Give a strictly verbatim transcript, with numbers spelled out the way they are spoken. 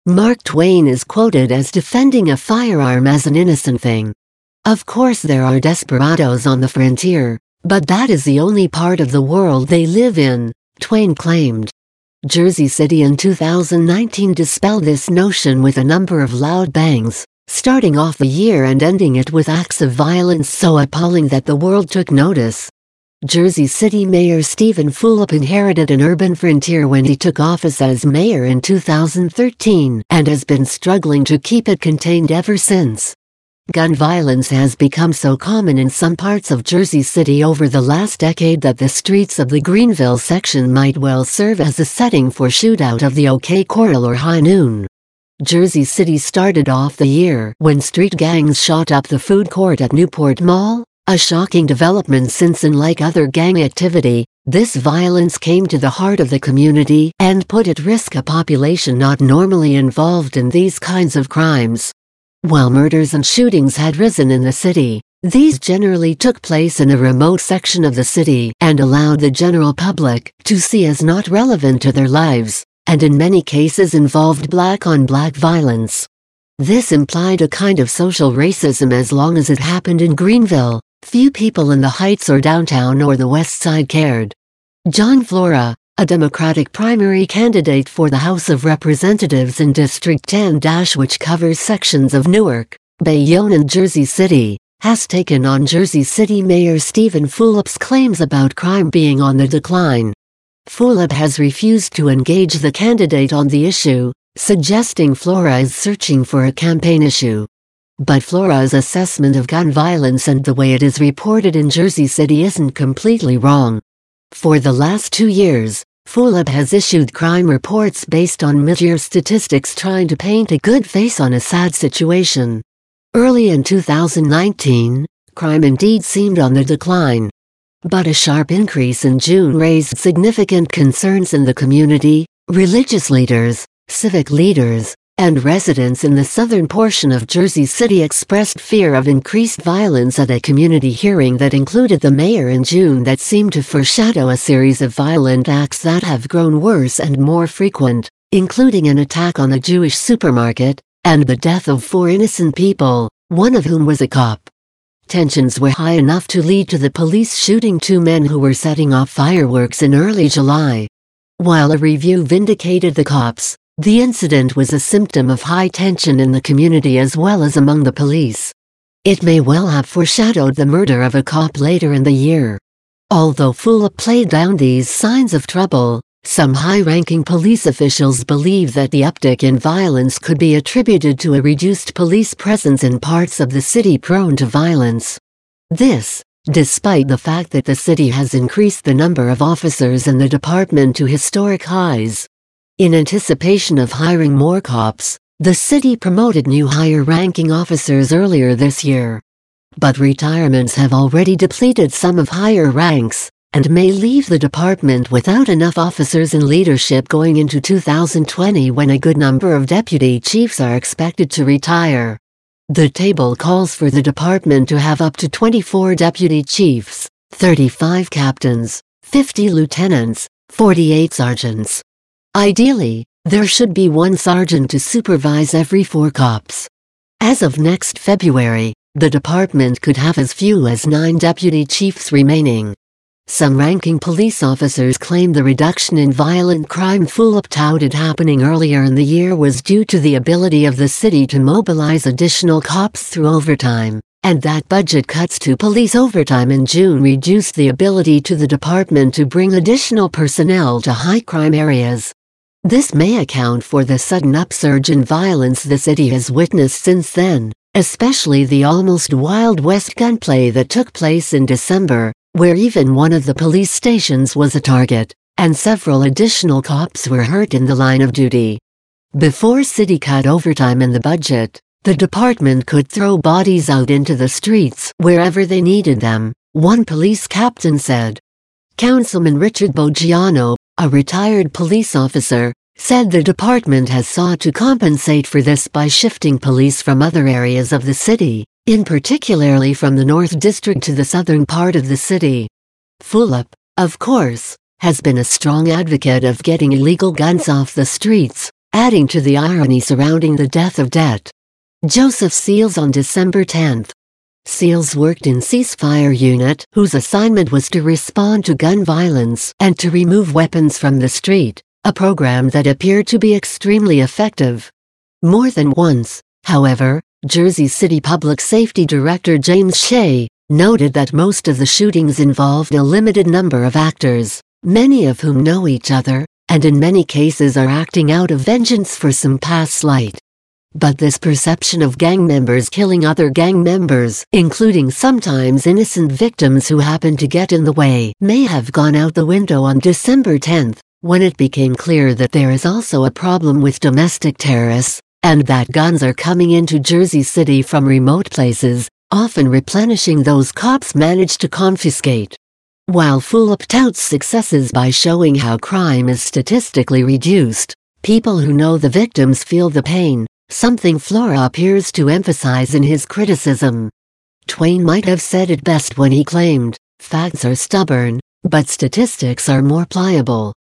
Mark Twain is quoted as defending a firearm as an innocent thing. Of course there are desperados on the frontier, but that is the only part of the world they live in, Twain claimed. Jersey City in two thousand nineteen dispelled this notion with a number of loud bangs, starting off the year and ending it with acts of violence so appalling that the world took notice. Jersey City Mayor Stephen Fulop inherited an urban frontier when he took office as mayor in two thousand thirteen and has been struggling to keep it contained ever since. Gun violence has become so common in some parts of Jersey City over the last decade that the streets of the Greenville section might well serve as a setting for shootout of the OK Corral or High Noon. Jersey City started off the year when street gangs shot up the food court at Newport Mall, a shocking development since, unlike other gang activity, this violence came to the heart of the community and put at risk a population not normally involved in these kinds of crimes. While murders and shootings had risen in the city, these generally took place in a remote section of the city and allowed the general public to see as not relevant to their lives, and in many cases involved black-on-black violence. This implied a kind of social racism as long as it happened in Greenville. Few people in the Heights or downtown or the West Side cared. John Flora, a Democratic primary candidate for the House of Representatives in District ten, which covers sections of Newark, Bayonne and Jersey City, has taken on Jersey City Mayor Stephen Fulop's claims about crime being on the decline. Fulop has refused to engage the candidate on the issue, suggesting Flora is searching for a campaign issue. But Flora's assessment of gun violence and the way it is reported in Jersey City isn't completely wrong. For the last two years, Fulop has issued crime reports based on mid-year statistics trying to paint a good face on a sad situation. Early in two thousand nineteen, crime indeed seemed on the decline. But a sharp increase in June raised significant concerns in the community. Religious leaders, civic leaders, and residents in the southern portion of Jersey City expressed fear of increased violence at a community hearing that included the mayor in June that seemed to foreshadow a series of violent acts that have grown worse and more frequent, including an attack on a Jewish supermarket, and the death of four innocent people, one of whom was a cop. Tensions were high enough to lead to the police shooting two men who were setting off fireworks in early July. While a review vindicated the cops, the incident was a symptom of high tension in the community as well as among the police. It may well have foreshadowed the murder of a cop later in the year. Although Fulop played down these signs of trouble, some high-ranking police officials believe that the uptick in violence could be attributed to a reduced police presence in parts of the city prone to violence. This, despite the fact that the city has increased the number of officers in the department to historic highs. In anticipation of hiring more cops, the city promoted new higher-ranking officers earlier this year. But retirements have already depleted some of higher ranks, and may leave the department without enough officers in leadership going into two thousand twenty when a good number of deputy chiefs are expected to retire. The table calls for the department to have up to twenty-four deputy chiefs, thirty-five captains, fifty lieutenants, forty-eight sergeants. Ideally, there should be one sergeant to supervise every four cops. As of next February, the department could have as few as nine deputy chiefs remaining. Some ranking police officers claim the reduction in violent crime Fulop touted happening earlier in the year was due to the ability of the city to mobilize additional cops through overtime, and that budget cuts to police overtime in June reduced the ability to the department to bring additional personnel to high-crime areas. This may account for the sudden upsurge in violence the city has witnessed since then, especially the almost Wild West gunplay that took place in December, where even one of the police stations was a target, and several additional cops were hurt in the line of duty. Before city cut overtime in the budget, the department could throw bodies out into the streets wherever they needed them, one police captain said. Councilman Richard Boggiano, a retired police officer, said the department has sought to compensate for this by shifting police from other areas of the city, in particularly from the North District to the southern part of the city. Fulop, of course, has been a strong advocate of getting illegal guns off the streets, adding to the irony surrounding the death of Det. Joseph Seals on December tenth. Seals worked in Ceasefire Unit, whose assignment was to respond to gun violence and to remove weapons from the street, a program that appeared to be extremely effective. More than once, however, Jersey City Public Safety Director James Shea noted that most of the shootings involved a limited number of actors, many of whom know each other, and in many cases are acting out of vengeance for some past slight. But this perception of gang members killing other gang members, including sometimes innocent victims who happen to get in the way, may have gone out the window on December tenth, when it became clear that there is also a problem with domestic terrorists, and that guns are coming into Jersey City from remote places, often replenishing those cops managed to confiscate. While Fulop touts successes by showing how crime is statistically reduced, people who know the victims feel the pain, something Flora appears to emphasize in his criticism. Twain might have said it best when he claimed, "Facts are stubborn, but statistics are more pliable."